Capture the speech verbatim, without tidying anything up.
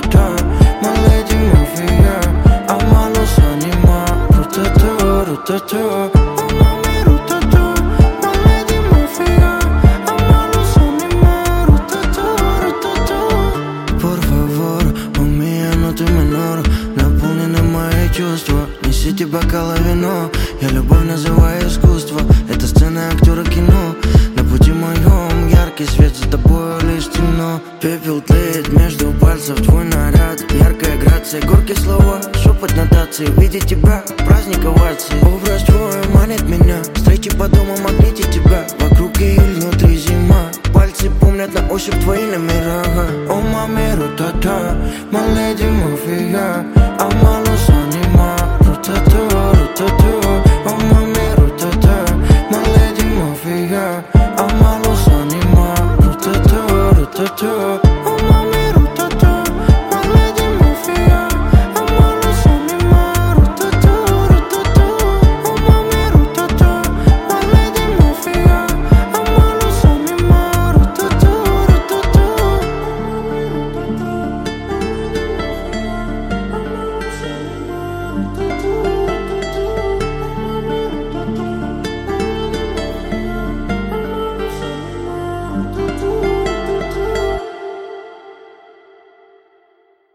Ruta-ta, my lady mafia. I'm a los anima. Ruta-ta, ruta-ta. Oh mami, ruta-ta, my lady mafia. I'm a los anima. Ruta-ta, ruta-ta. Por favor, у меня ноты минор, наполнены мои чувства. Несите бокалы вино, я любовь называю искусство. Это сцена актера кино. На пути моем яркий свет, за тобой лишь темно. Пепел тлеет между пальцев, твой наряд, яркая грация, горькие слова, шепот нотации. Видеть тебя, праздник оваций. Образ твой манит меня, встречи по дому, магнитит тебя. Вокруг июль, внутри зима. Пальцы помнят на ощупь твои номера. О мами, рута-та, my lady mafia. I'm